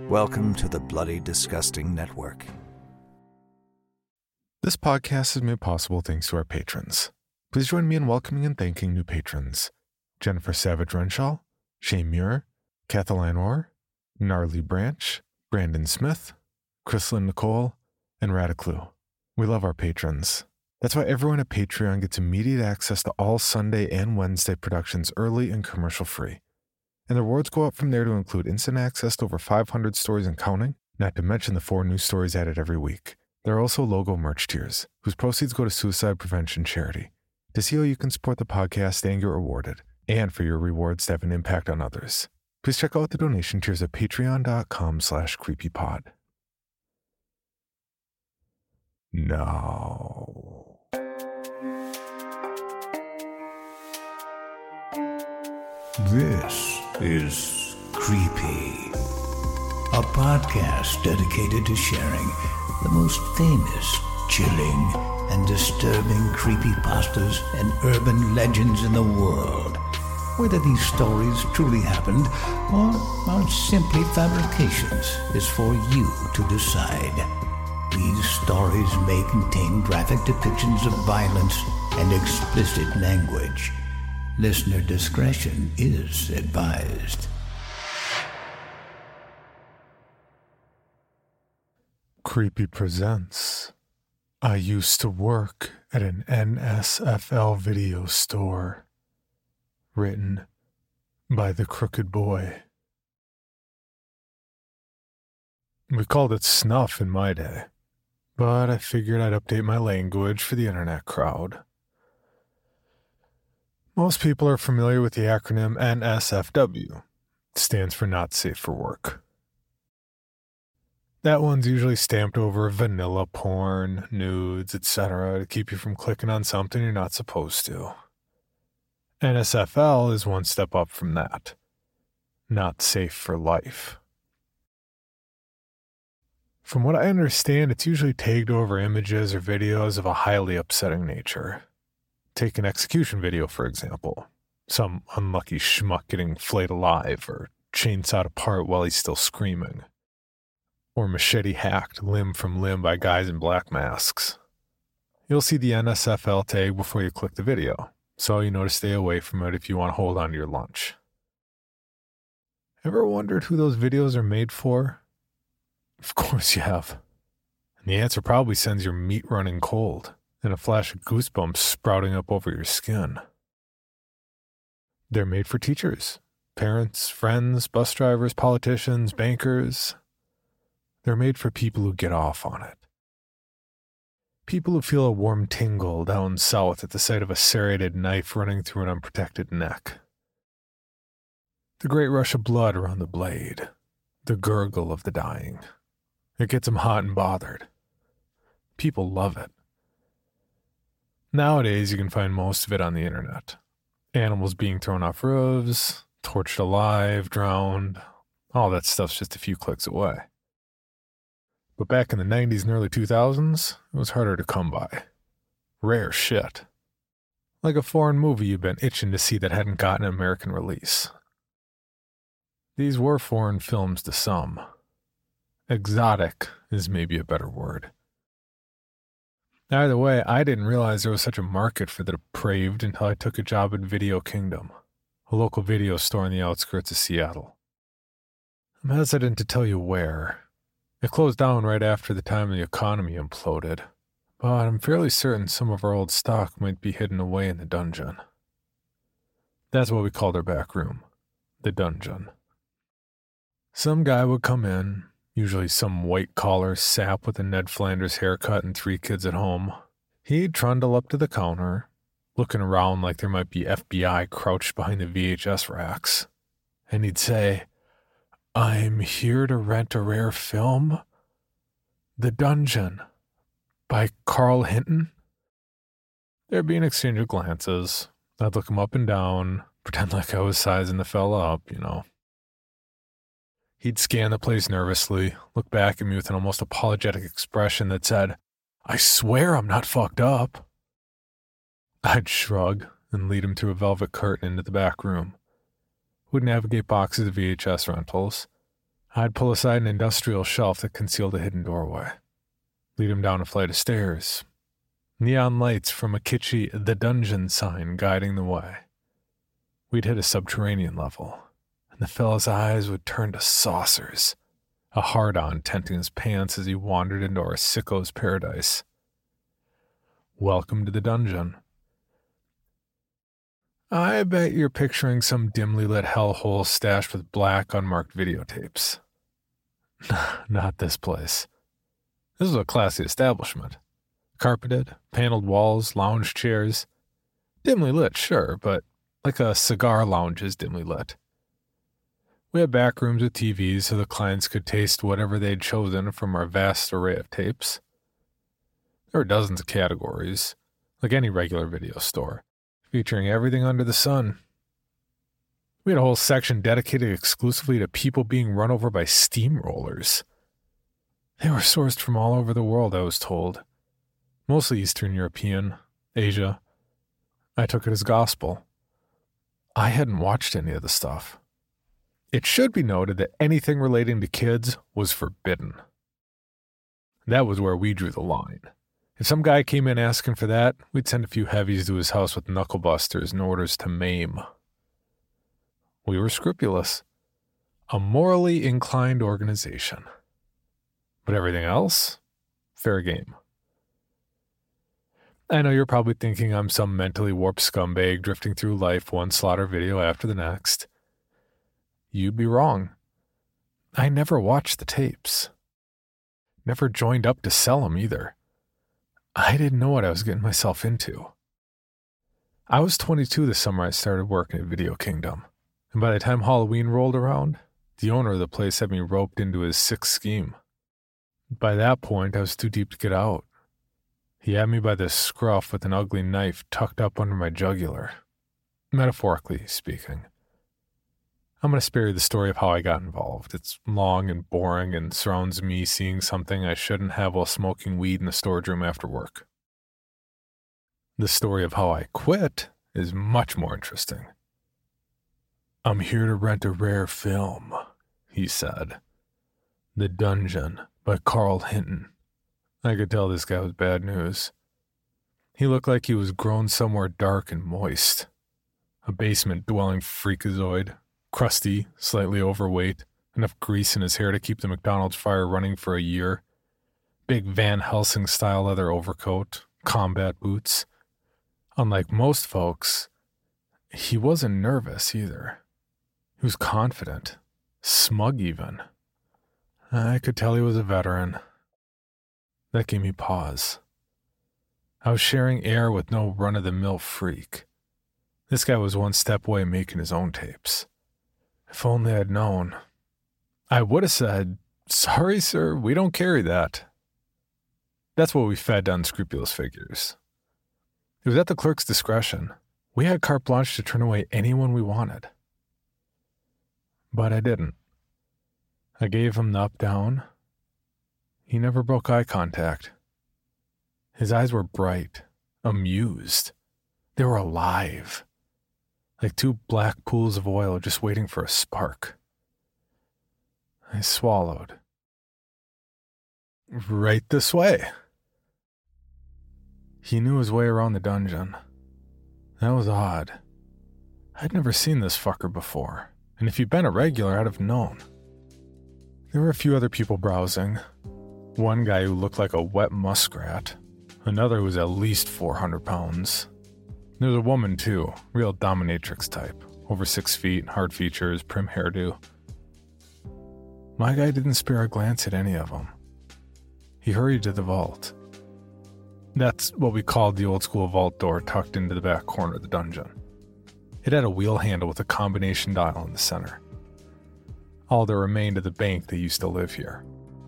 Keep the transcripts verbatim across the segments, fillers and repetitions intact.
Welcome to the Bloody Disgusting Network. This podcast is made possible thanks to our patrons. Please join me in welcoming and thanking new patrons. Jennifer Savage Renshaw, Shane Muir, Kathleen Orr, Gnarly Branch, Brandon Smith, Chrislyn Nicole, and Radiclu. We love our patrons. That's why everyone at Patreon gets immediate access to all Sunday and Wednesday productions early and commercial-free. And the rewards go up from there to include instant access to over five hundred stories and counting, not to mention the four new stories added every week. There are also logo merch tiers, whose proceeds go to suicide prevention charity. To see how you can support the podcast and get rewarded, and for your rewards to have an impact on others, please check out the donation tiers at patreon.com slash creepypod. Now... This is Creepy, a podcast dedicated to sharing the most famous, chilling, and disturbing creepypastas and urban legends in the world. Whether these stories truly happened or are simply fabrications is for you to decide. These stories may contain graphic depictions of violence and explicit language. Listener discretion is advised. Creepy presents I Used to Work at an N S F L Video Store. Written by The Crooked Boy. We called it snuff in my day, but I figured I'd update my language for the internet crowd. Most people are familiar with the acronym N S F W. It stands for Not Safe for Work. That one's usually stamped over vanilla porn, nudes, et cetera to keep you from clicking on something you're not supposed to. N S F L is one step up from that. Not safe for life. From what I understand, it's usually tagged over images or videos of a highly upsetting nature. Take an execution video, for example. Some unlucky schmuck getting flayed alive or chainsawed apart while he's still screaming. Or machete hacked limb from limb by guys in black masks. You'll see the N S F L tag before you click the video, so you know to stay away from it if you want to hold on to your lunch. Ever wondered who those videos are made for? Of course you have. And the answer probably sends your meat running cold and a flash of goosebumps sprouting up over your skin. They're made for teachers, parents, friends, bus drivers, politicians, bankers. They're made for people who get off on it. People who feel a warm tingle down south at the sight of a serrated knife running through an unprotected neck. The great rush of blood around the blade. The gurgle of the dying. It gets them hot and bothered. People love it. Nowadays, you can find most of it on the internet. Animals being thrown off roofs, torched alive, drowned. All that stuff's just a few clicks away. But back in the nineties and early two thousands, it was harder to come by. Rare shit. Like a foreign movie you've been itching to see that hadn't gotten an American release. These were foreign films to some. Exotic is maybe a better word. Either way, I didn't realize there was such a market for the depraved until I took a job at Video Kingdom, a local video store on the outskirts of Seattle. I'm hesitant to tell you where. It closed down right after the time the economy imploded, but I'm fairly certain some of our old stock might be hidden away in the dungeon. That's what we called our back room, the dungeon. Some guy would come in, usually some white-collar sap with a Ned Flanders haircut and three kids at home. He'd trundle up to the counter, looking around like there might be F B I crouched behind the V H S racks, and he'd say, "I'm here to rent a rare film, The Dungeon, by Carl Hinton." There'd be an exchange of glances. I'd look him up and down, pretend like I was sizing the fella up, you know. He'd scan the place nervously, look back at me with an almost apologetic expression that said, "I swear I'm not fucked up." I'd shrug and lead him through a velvet curtain into the back room. We'd navigate boxes of V H S rentals, I'd pull aside an industrial shelf that concealed a hidden doorway, lead him down a flight of stairs, neon lights from a kitschy "The Dungeon" sign guiding the way. We'd hit a subterranean level, and the fella's eyes would turn to saucers, a hard-on tenting his pants as he wandered into our sicko's paradise. Welcome to the dungeon. I bet you're picturing some dimly lit hellhole stashed with black, unmarked videotapes. Not this place. This was a classy establishment. Carpeted, paneled walls, lounge chairs. Dimly lit, sure, but like a cigar lounge is dimly lit. We had back rooms with T Vs so the clients could taste whatever they'd chosen from our vast array of tapes. There were dozens of categories, like any regular video store, featuring everything under the sun. We had a whole section dedicated exclusively to people being run over by steamrollers. They were sourced from all over the world, I was told. Mostly Eastern European, Asia. I took it as gospel. I hadn't watched any of the stuff. It should be noted that anything relating to kids was forbidden. That was where we drew the line. If some guy came in asking for that, we'd send a few heavies to his house with knucklebusters in orders to maim. We were scrupulous. A morally inclined organization. But everything else? Fair game. I know you're probably thinking I'm some mentally warped scumbag drifting through life one slaughter video after the next. You'd be wrong. I never watched the tapes. Never joined up to sell them either. I didn't know what I was getting myself into. I was twenty-two the summer I started working at Video Kingdom, and by the time Halloween rolled around, the owner of the place had me roped into his sixth scheme. By that point, I was too deep to get out. He had me by the scruff with an ugly knife tucked up under my jugular, metaphorically speaking. I'm going to spare you the story of how I got involved. It's long and boring and surrounds me seeing something I shouldn't have while smoking weed in the storage room after work. The story of how I quit is much more interesting. I'm here to rent a rare film, he said. The Dungeon by Carl Hinton. I could tell this guy was bad news. He looked like he was grown somewhere dark and moist. A basement-dwelling freakazoid. Crusty, slightly overweight, enough grease in his hair to keep the McDonald's fryer running for a year. Big Van Helsing-style leather overcoat, combat boots. Unlike most folks, he wasn't nervous either. He was confident, smug even. I could tell he was a veteran. That gave me pause. I was sharing air with no run-of-the-mill freak. This guy was one step away making his own tapes. If only I'd known. I would have said, sorry, sir, we don't carry that. That's what we fed unscrupulous figures. It was at the clerk's discretion. We had carte blanche to turn away anyone we wanted. But I didn't. I gave him the up-down. He never broke eye contact. His eyes were bright, amused. They were alive. Like two black pools of oil just waiting for a spark. I swallowed. Right this way. He knew his way around the dungeon. That was odd. I'd never seen this fucker before, and if he'd been a regular, I'd have known. There were a few other people browsing. One guy who looked like a wet muskrat. Another who was at least four hundred pounds. There was a woman, too, real dominatrix type, over six feet, hard features, prim hairdo. My guy didn't spare a glance at any of them. He hurried to the vault. That's what we called the old-school vault door tucked into the back corner of the dungeon. It had a wheel handle with a combination dial in the center. All that remained of the bank that used to live here.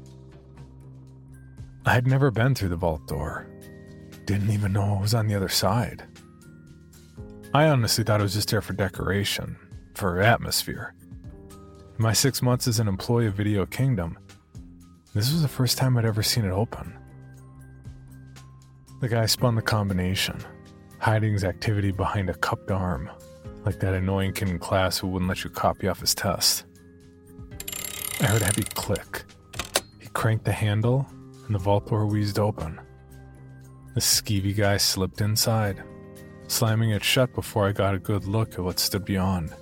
I had never been through the vault door. Didn't even know what was on the other side. I honestly thought it was just there for decoration, for atmosphere. In my six months as an employee of Video Kingdom, this was the first time I'd ever seen it open. The guy spun the combination, hiding his activity behind a cupped arm, like that annoying kid in class who wouldn't let you copy off his test. I heard a heavy click. He cranked the handle, and the vault door wheezed open. The skeevy guy slipped inside, slamming it shut before I got a good look at what stood beyond.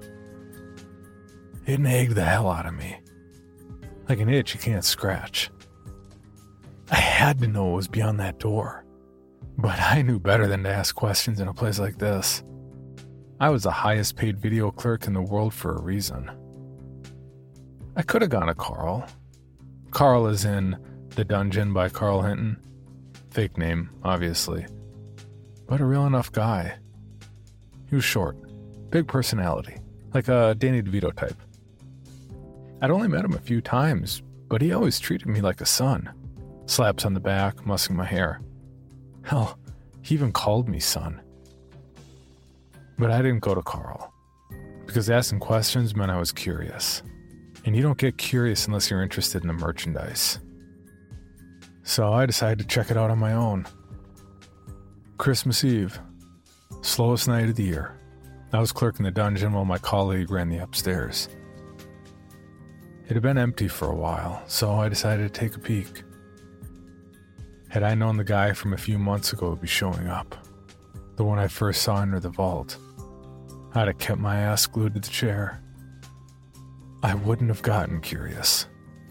It nagged the hell out of me. Like an itch you can't scratch. I had to know what was beyond that door, but I knew better than to ask questions in a place like this. I was the highest paid video clerk in the world for a reason. I could have gone to Carl. Carl is in The Dungeon by Carl Hinton. Fake name, obviously. But a real enough guy. He was short, big personality, like a Danny DeVito type. I'd only met him a few times, but he always treated me like a son. Slaps on the back, mussing my hair. Hell, he even called me son. But I didn't go to Carl, because asking questions meant I was curious. And you don't get curious unless you're interested in the merchandise. So I decided to check it out on my own. Christmas Eve. Slowest night of the year. I was clerking the dungeon while my colleague ran the upstairs. It had been empty for a while, so I decided to take a peek. Had I known the guy from a few months ago would be showing up, the one I first saw enter the vault, I'd have kept my ass glued to the chair. I wouldn't have gotten curious.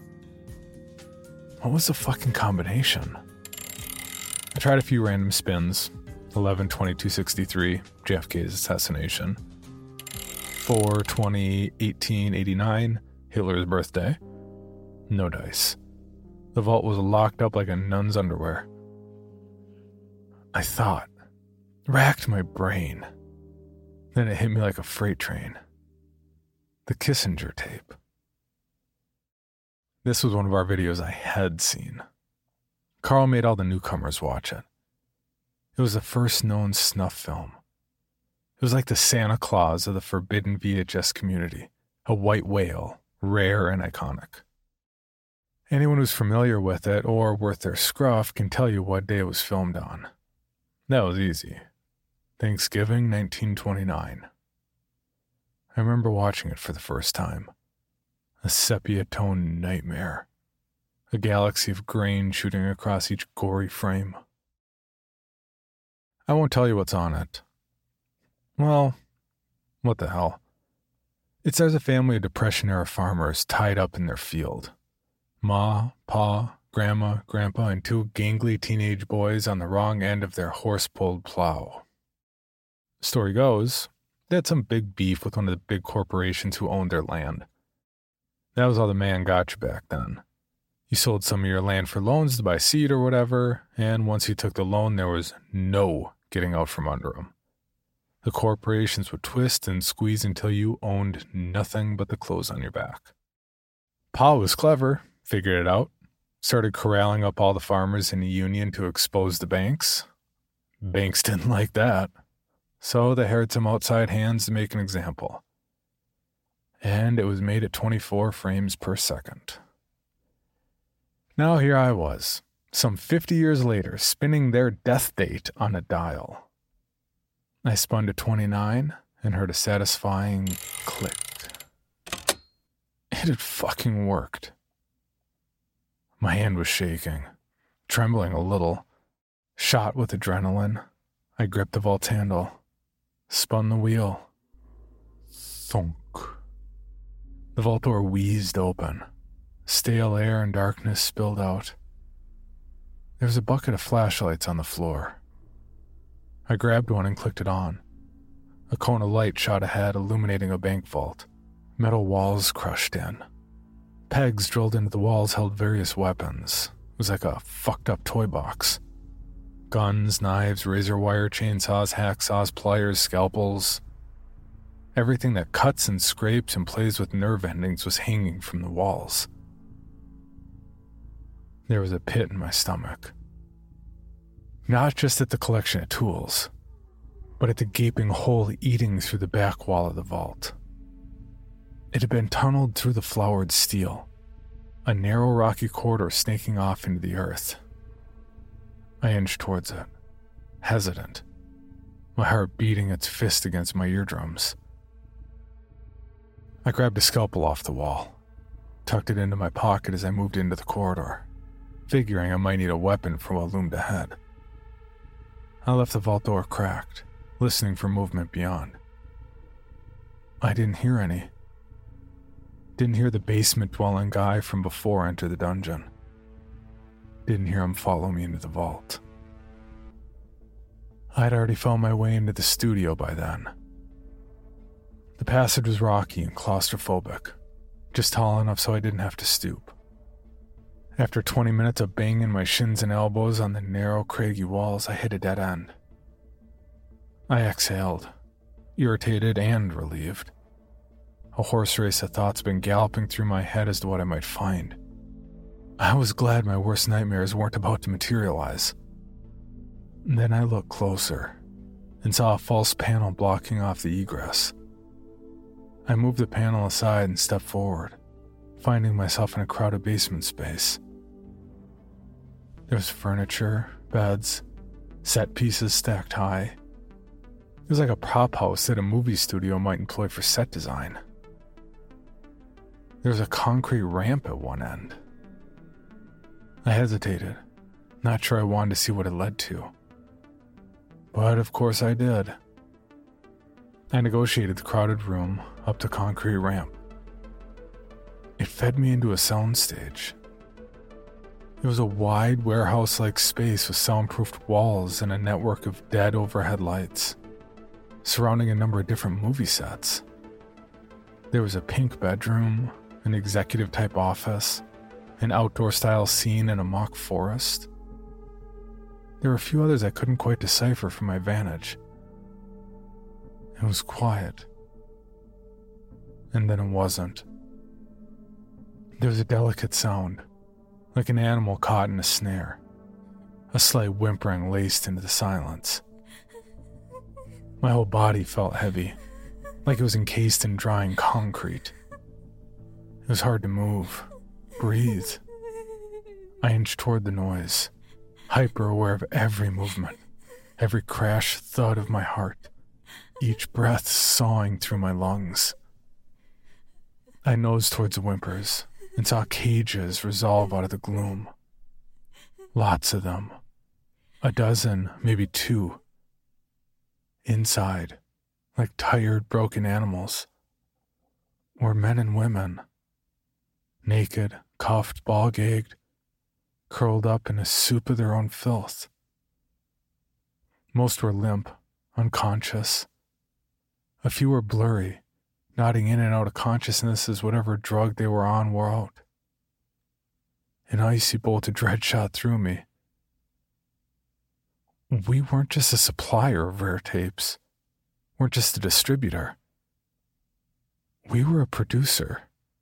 What was the fucking combination? I tried a few random spins. eleven twenty-two sixty-three, J F K's assassination. four twenty eighteen eighty-nine, Hitler's birthday. No dice. The vault was locked up like a nun's underwear. I thought, racked my brain. Then it hit me like a freight train. The Kissinger tape. This was one of our videos I had seen. Carl made all the newcomers watch it. It was the first known snuff film. It was like the Santa Claus of the forbidden V H S community, a white whale, rare and iconic. Anyone who's familiar with it or worth their scruff can tell you what day it was filmed on. That was easy. Thanksgiving, nineteen twenty-nine. I remember watching it for the first time. A sepia-toned nightmare. A galaxy of grain shooting across each gory frame. I won't tell you what's on it. Well, what the hell. It says a family of Depression-era farmers tied up in their field. Ma, Pa, Grandma, Grandpa, and two gangly teenage boys on the wrong end of their horse-pulled plow. The story goes, they had some big beef with one of the big corporations who owned their land. That was all the man got you back then. You sold some of your land for loans to buy seed or whatever, and once you took the loan, there was no getting out from under them. The corporations would twist and squeeze until you owned nothing but the clothes on your back. Pa was clever, figured it out, started corralling up all the farmers in a union to expose the banks. Banks didn't like that, so they hired some outside hands to make an example. And it was made at twenty-four frames per second. Now here I was, some fifty years later, spinning their death date on a dial. I spun to twenty-nine and heard a satisfying click. It had fucking worked. My hand was shaking, trembling a little. Shot with adrenaline, I gripped the vault handle, spun the wheel. Thunk. The vault door wheezed open. Stale air and darkness spilled out. There was a bucket of flashlights on the floor. I grabbed one and clicked it on. A cone of light shot ahead, illuminating a bank vault. Metal walls crushed in. Pegs drilled into the walls held various weapons. It was like a fucked up toy box. Guns, knives, razor wire, chainsaws, hacksaws, pliers, scalpels. Everything that cuts and scrapes and plays with nerve endings was hanging from the walls. There was a pit in my stomach. Not just at the collection of tools, but at the gaping hole eating through the back wall of the vault. It had been tunneled through the flowered steel, a narrow rocky corridor snaking off into the earth. I inched towards it, hesitant, my heart beating its fist against my eardrums. I grabbed a scalpel off the wall. tucked it into my pocket as I moved into the corridor, figuring I might need a weapon for what loomed ahead. I left the vault door cracked, listening for movement beyond. I didn't hear any. Didn't hear the basement-dwelling guy from before enter the dungeon. Didn't hear him follow me into the vault. I'd already found my way into the studio by then. The passage was rocky and claustrophobic, just tall enough so I didn't have to stoop. After twenty minutes of banging my shins and elbows on the narrow, craggy walls, I hit a dead end. I exhaled, irritated and relieved. A horse race of thoughts had been galloping through my head as to what I might find. I was glad my worst nightmares weren't about to materialize. Then I looked closer and saw a false panel blocking off the egress. I moved the panel aside and stepped forward, finding myself in a crowded basement space. There was furniture, beds, set pieces stacked high. It was like a prop house that a movie studio might employ for set design. There was a concrete ramp at one end. I hesitated, not sure I wanted to see what it led to. But of course I did. I negotiated the crowded room up the concrete ramp. It fed me into a soundstage. It was a wide warehouse-like space with soundproofed walls and a network of dead overhead lights, surrounding a number of different movie sets. There was a pink bedroom, an executive-type office, an outdoor-style scene in a mock forest. There were a few others I couldn't quite decipher from my vantage. It was quiet. And then it wasn't. There was a delicate sound, like an animal caught in a snare, a slight whimpering laced into the silence. My whole body felt heavy, like it was encased in drying concrete. It was hard to move, breathe. I inched toward the noise, hyper aware of every movement, every crash thud of my heart, each breath sawing through my lungs. I nosed towards the whimpers and saw cages resolve out of the gloom. Lots of them. A dozen, maybe two. Inside, like tired, broken animals, were men and women. Naked, cuffed, ball-gagged, curled up in a soup of their own filth. Most were limp, unconscious. A few were blurry, nodding in and out of consciousness as whatever drug they were on wore out. An icy bolt of dread shot through me. We weren't just a supplier of rare tapes, weren't just a distributor. We were a producer.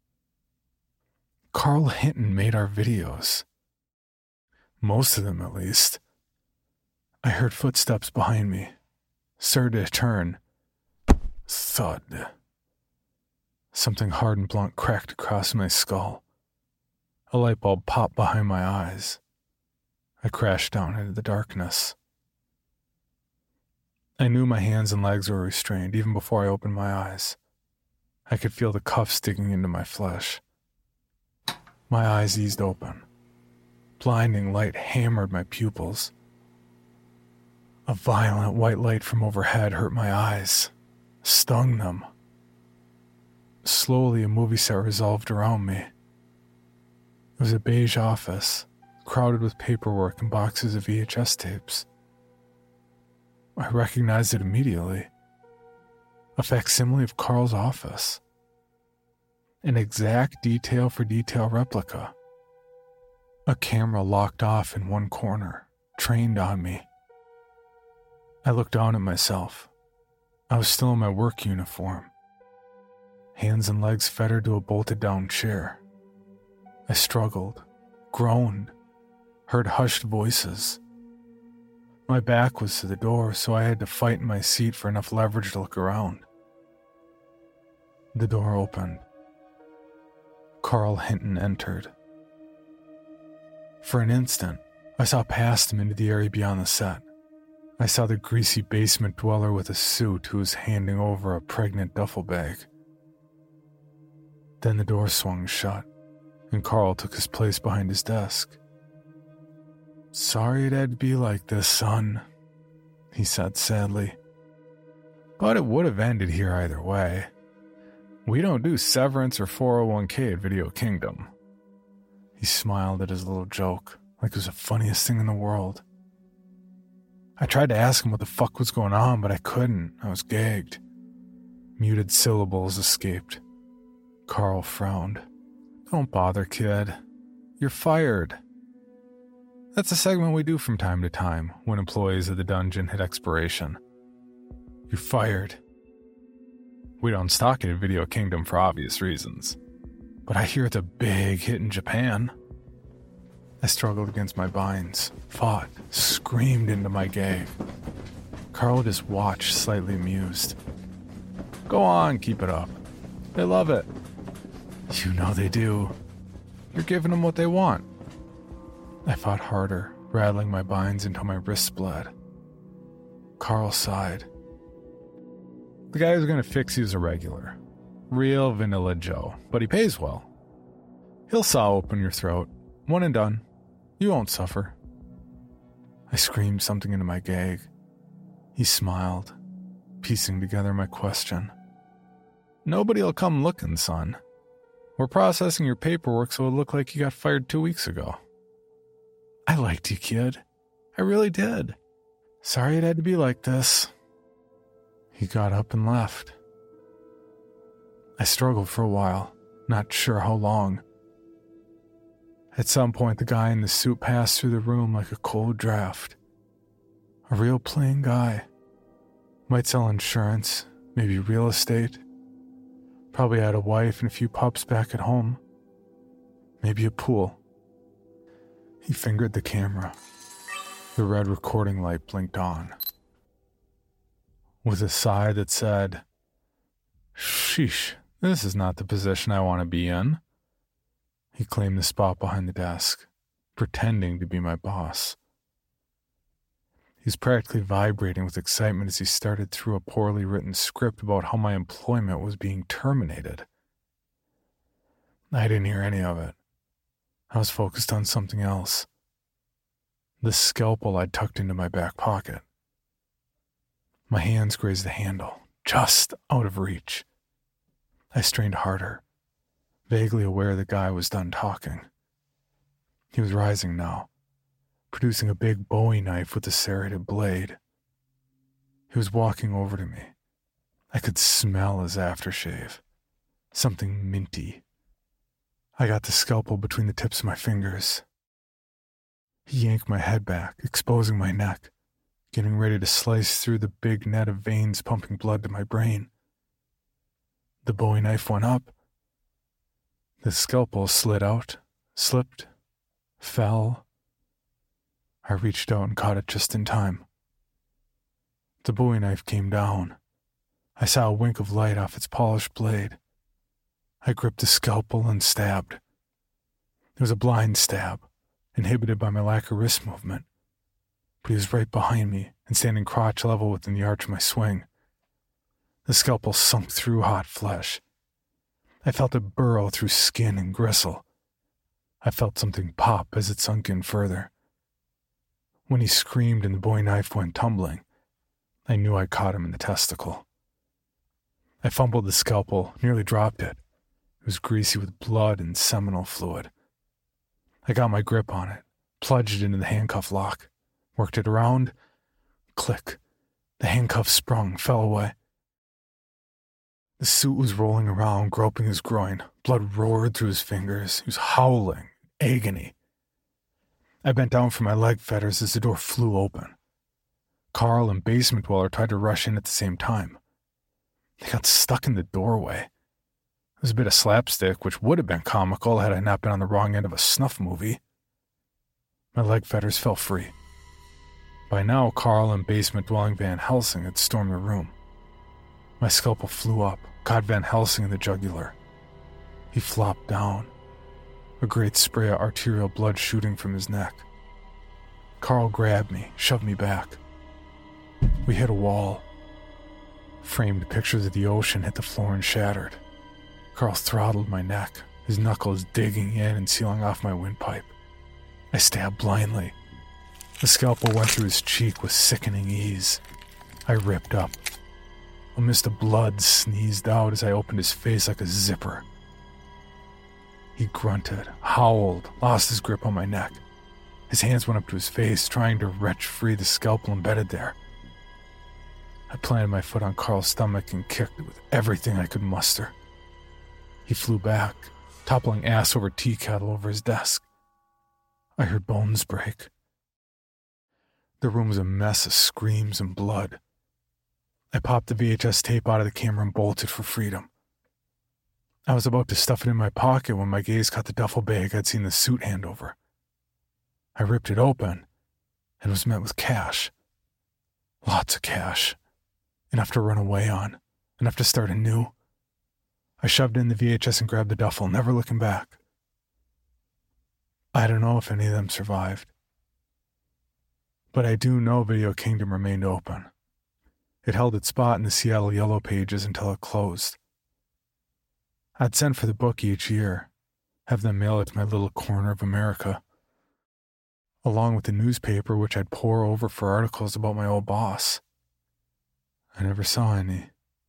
Carl Hinton made our videos. Most of them, at least. I heard footsteps behind me, started to turn. Thud. Something hard and blunt cracked across my skull. A light bulb popped behind my eyes. I crashed down into the darkness. I knew my hands and legs were restrained even before I opened my eyes. I could feel the cuffs digging into my flesh. My eyes eased open. Blinding light hammered my pupils. A violent white light from overhead hurt my eyes, stung them. Slowly, a movie set resolved around me. It was a beige office, crowded with paperwork and boxes of V H S tapes. I recognized it immediately. A facsimile of Carl's office. An exact detail-for-detail replica. A camera locked off in one corner, trained on me. I looked down at myself. I was still in my work uniform. Hands and legs fettered to a bolted-down chair. I struggled, groaned, heard hushed voices. My back was to the door, so I had to fight in my seat for enough leverage to look around. The door opened. Carl Hinton entered. For an instant, I saw past him into the area beyond the set. I saw the greasy basement dweller with a suit who was handing over a pregnant duffel bag. Then the door swung shut, and Carl took his place behind his desk. "Sorry it had to be like this, son," he said sadly. "But it would have ended here either way. We don't do severance or four oh one k at Video Kingdom." He smiled at his little joke, like it was the funniest thing in the world. I tried to ask him what the fuck was going on, but I couldn't. I was gagged. Muted syllables escaped. Carl frowned. "Don't bother, kid. You're fired." That's a segment we do from time to time when employees of the dungeon hit expiration. You're fired. We don't stock it at Video Kingdom for obvious reasons, but I hear it's a big hit in Japan. I struggled against my binds, fought, screamed into my gag. Carl just watched, slightly amused. "Go on, keep it up. They love it." "You know they do. You're giving them what they want." I fought harder, rattling my binds until my wrists bled. Carl sighed. "The guy who's going to fix you is a regular. Real vanilla Joe, but he pays well. He'll saw open your throat. One and done. You won't suffer." I screamed something into my gag. He smiled, piecing together my question. "Nobody'll come looking, son. We're processing your paperwork so it'll look like you got fired two weeks ago." "I liked you, kid. I really did. Sorry it had to be like this." He got up and left. I struggled for a while, not sure how long. At some point, the guy in the suit passed through the room like a cold draft. A real plain guy. Might sell insurance, maybe real estate. Probably had a wife and a few pups back at home. Maybe a pool. He fingered the camera. The red recording light blinked on. With a sigh that said, "Sheesh, this is not the position I want to be in," he claimed the spot behind the desk, pretending to be my boss. He was practically vibrating with excitement as he started through a poorly written script about how my employment was being terminated. I didn't hear any of it. I was focused on something else. The scalpel I'd tucked into my back pocket. My hands grazed the handle, just out of reach. I strained harder, vaguely aware the guy was done talking. He was rising now, producing a big Bowie knife with a serrated blade. He was walking over to me. I could smell his aftershave, something minty. I got the scalpel between the tips of my fingers. He yanked my head back, exposing my neck, getting ready to slice through the big net of veins pumping blood to my brain. The Bowie knife went up. The scalpel slid out, slipped, fell. I reached out and caught it just in time. The Bowie knife came down. I saw a wink of light off its polished blade. I gripped the scalpel and stabbed. It was a blind stab, inhibited by my lack of wrist movement. But he was right behind me and standing crotch level within the arch of my swing. The scalpel sunk through hot flesh. I felt it burrow through skin and gristle. I felt something pop as it sunk in further. When he screamed and the Bowie knife went tumbling, I knew I caught him in the testicle. I fumbled the scalpel, nearly dropped it. It was greasy with blood and seminal fluid. I got my grip on it, plunged it into the handcuff lock, worked it around. Click. The handcuff sprung, fell away. The suit was rolling around, groping his groin. Blood roared through his fingers. He was howling, agony. I bent down for my leg fetters as the door flew open. Carl and Basement Dweller tried to rush in at the same time. They got stuck in the doorway. It was a bit of slapstick, which would have been comical had I not been on the wrong end of a snuff movie. My leg fetters fell free. By now, Carl and basement-dwelling Van Helsing had stormed the room. My scalpel flew up, caught Van Helsing in the jugular. He flopped down, a great spray of arterial blood shooting from his neck. Carl grabbed me, shoved me back. We hit a wall. Framed pictures of the ocean hit the floor and shattered. Carl throttled my neck, his knuckles digging in and sealing off my windpipe. I stabbed blindly. The scalpel went through his cheek with sickening ease. I ripped up. A mist of blood sneezed out as I opened his face like a zipper. He grunted, howled, lost his grip on my neck. His hands went up to his face, trying to wrench free the scalpel embedded there. I planted my foot on Carl's stomach and kicked it with everything I could muster. He flew back, toppling ass over tea kettle over his desk. I heard bones break. The room was a mess of screams and blood. I popped the V H S tape out of the camera and bolted for freedom. I was about to stuff it in my pocket when my gaze caught the duffel bag I'd seen the suit hand over. I ripped it open and was met with cash. Lots of cash. Enough to run away on. Enough to start anew. I shoved in the V H S and grabbed the duffel, never looking back. I don't know if any of them survived. But I do know Video Kingdom remained open. It held its spot in the Seattle Yellow Pages until it closed. I'd send for the book each year, have them mail it to my little corner of America, along with the newspaper which I'd pore over for articles about my old boss. I never saw any.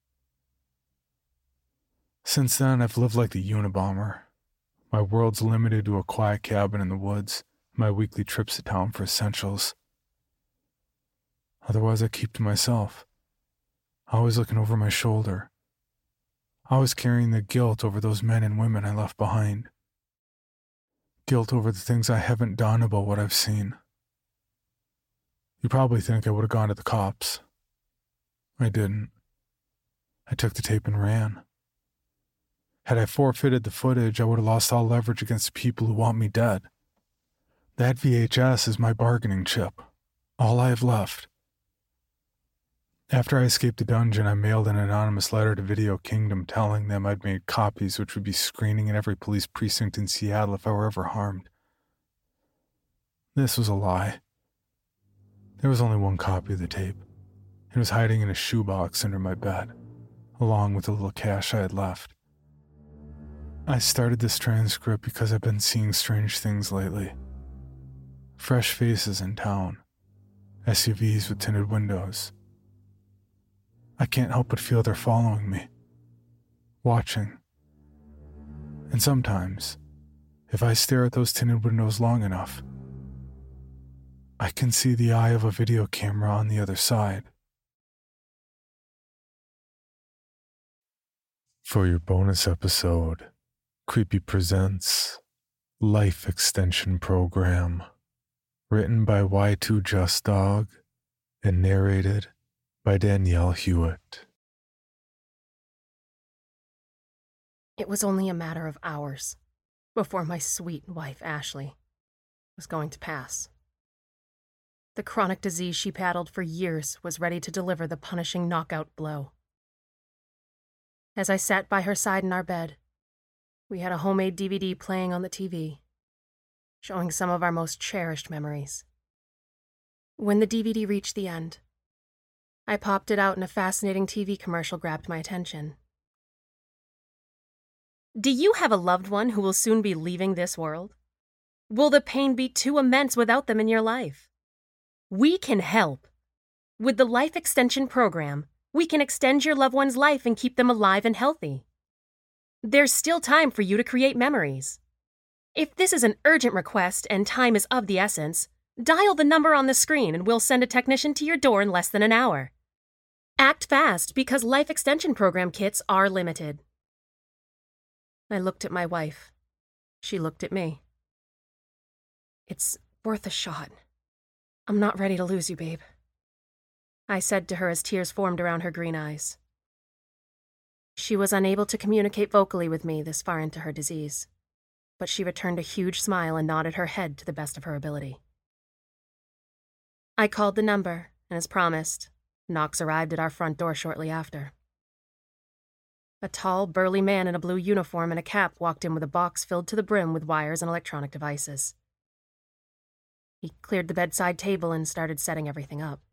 Since then, I've lived like the Unabomber. My world's limited to a quiet cabin in the woods, my weekly trips to town for essentials. Otherwise, I keep to myself, always looking over my shoulder, always carrying the guilt over those men and women I left behind. Guilt over the things I haven't done about what I've seen. You probably think I would have gone to the cops. I didn't. I took the tape and ran. Had I forfeited the footage, I would have lost all leverage against people who want me dead. That V H S is my bargaining chip, all I have left. After I escaped the dungeon, I mailed an anonymous letter to Video Kingdom telling them I'd made copies which would be screening in every police precinct in Seattle if I were ever harmed. This was a lie. There was only one copy of the tape. It was hiding in a shoebox under my bed, along with the little cash I had left. I started this transcript because I've been seeing strange things lately. Fresh faces in town, S U Vs with tinted windows. I can't help but feel they're following me, watching. And sometimes, if I stare at those tinted windows long enough, I can see the eye of a video camera on the other side. For your bonus episode, Creepy presents Life Extension Program, written by Y two Just Dog and narrated by Danielle Hewitt. It was only a matter of hours before my sweet wife, Ashley, was going to pass. The chronic disease she battled for years was ready to deliver the punishing knockout blow. As I sat by her side in our bed, we had a homemade D V D playing on the T V, showing some of our most cherished memories. When the D V D reached the end, I popped it out and a fascinating T V commercial grabbed my attention. Do you have a loved one who will soon be leaving this world? Will the pain be too immense without them in your life? We can help. With the Life Extension Program, we can extend your loved one's life and keep them alive and healthy. There's still time for you to create memories. If this is an urgent request and time is of the essence, dial the number on the screen and we'll send a technician to your door in less than an hour. Act fast because Life Extension Program kits are limited. I looked at my wife. She looked at me. It's worth a shot. I'm not ready to lose you, babe, I said to her as tears formed around her green eyes. She was unable to communicate vocally with me this far into her disease, but she returned a huge smile and nodded her head to the best of her ability. I called the number, and as promised, Knox arrived at our front door shortly after. A tall, burly man in a blue uniform and a cap walked in with a box filled to the brim with wires and electronic devices. He cleared the bedside table and started setting everything up.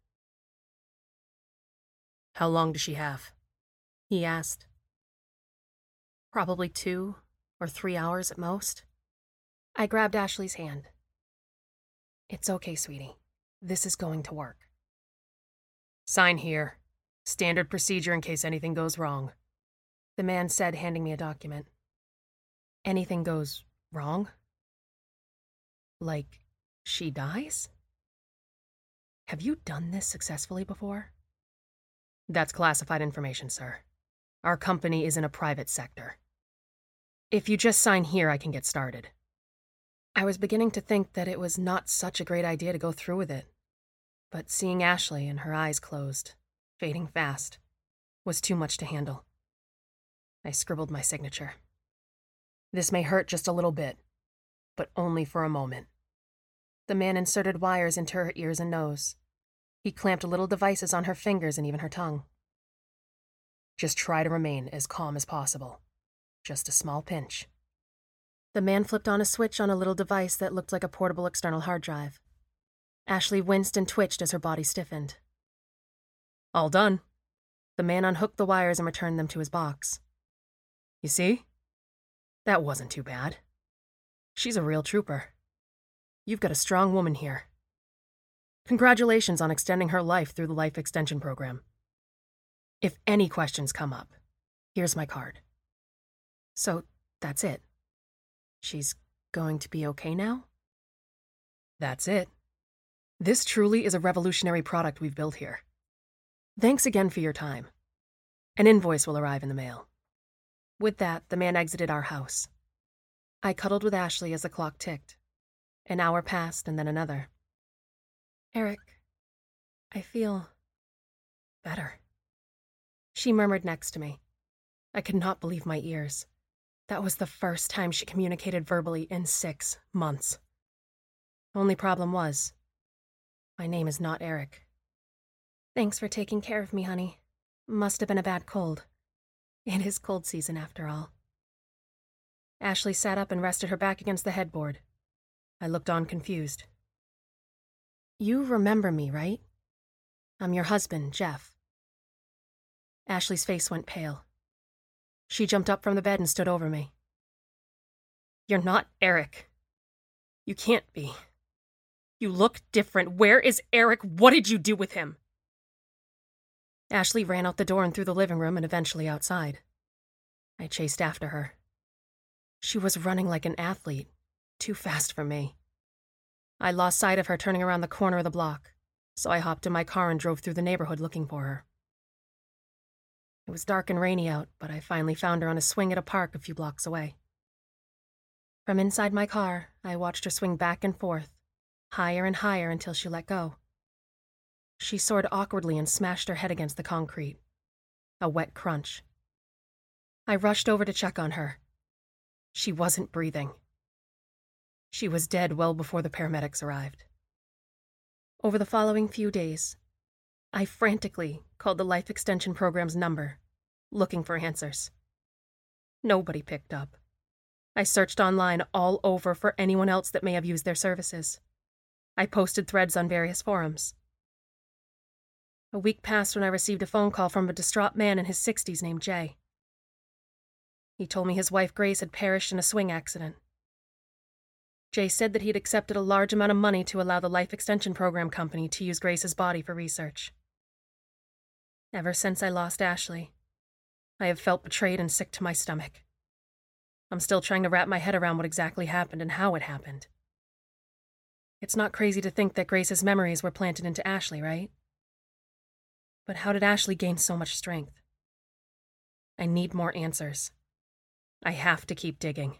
How long does she have? He asked. Probably two, or three hours at most. I grabbed Ashley's hand. It's okay, sweetie. This is going to work. Sign here. Standard procedure in case anything goes wrong, the man said, handing me a document. Anything goes wrong? Like, she dies? Have you done this successfully before? That's classified information, sir. Our company is in a private sector. If you just sign here, I can get started. I was beginning to think that it was not such a great idea to go through with it, but seeing Ashley and her eyes closed, fading fast, was too much to handle. I scribbled my signature. This may hurt just a little bit, but only for a moment. The man inserted wires into her ears and nose. He clamped little devices on her fingers and even her tongue. Just try to remain as calm as possible. Just a small pinch. The man flipped on a switch on a little device that looked like a portable external hard drive. Ashley winced and twitched as her body stiffened. All done. The man unhooked the wires and returned them to his box. You see? That wasn't too bad. She's a real trooper. You've got a strong woman here. Congratulations on extending her life through the Life Extension Program. If any questions come up, here's my card. So, that's it. She's going to be okay now? That's it. This truly is a revolutionary product we've built here. Thanks again for your time. An invoice will arrive in the mail. With that, the man exited our house. I cuddled with Ashley as the clock ticked. An hour passed and then another. Eric, I feel better. She murmured next to me. I could not believe my ears. That was the first time she communicated verbally in six months. Only problem was, my name is not Eric. Thanks for taking care of me, honey. Must have been a bad cold. It is cold season after all. Ashley sat up and rested her back against the headboard. I looked on confused. You remember me, right? I'm your husband, Jeff. Ashley's face went pale. She jumped up from the bed and stood over me. You're not Eric. You can't be. You look different. Where is Eric? What did you do with him? Ashley ran out the door and through the living room and eventually outside. I chased after her. She was running like an athlete, too fast for me. I lost sight of her turning around the corner of the block, so I hopped in my car and drove through the neighborhood looking for her. It was dark and rainy out, but I finally found her on a swing at a park a few blocks away. From inside my car, I watched her swing back and forth, higher and higher until she let go. She soared awkwardly and smashed her head against the concrete. A wet crunch. I rushed over to check on her. She wasn't breathing. She was dead well before the paramedics arrived. Over the following few days, I frantically called the Life Extension Program's number, looking for answers. Nobody picked up. I searched online all over for anyone else that may have used their services. I posted threads on various forums. A week passed when I received a phone call from a distraught man in his sixties named Jay. He told me his wife Grace had perished in a swing accident. Jay said that he'd accepted a large amount of money to allow the Life Extension Program company to use Grace's body for research. Ever since I lost Ashley, I have felt betrayed and sick to my stomach. I'm still trying to wrap my head around what exactly happened and how it happened. It's not crazy to think that Grace's memories were planted into Ashley, right? But how did Ashley gain so much strength? I need more answers. I have to keep digging.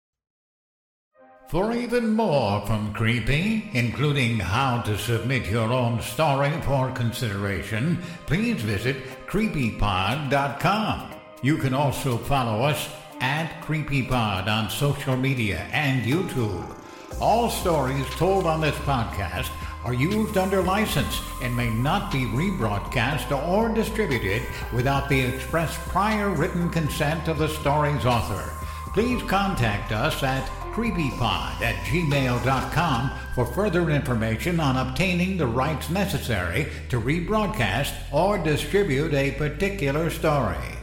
For even more from Creepy, including how to submit your own story for consideration, please visit creepy pod dot com. You can also follow us at CreepyPod on social media and YouTube. All stories told on this podcast are used under license and may not be rebroadcast or distributed without the express prior written consent of the story's author. Please contact us at creepypod at gmail dot com for further information on obtaining the rights necessary to rebroadcast or distribute a particular story.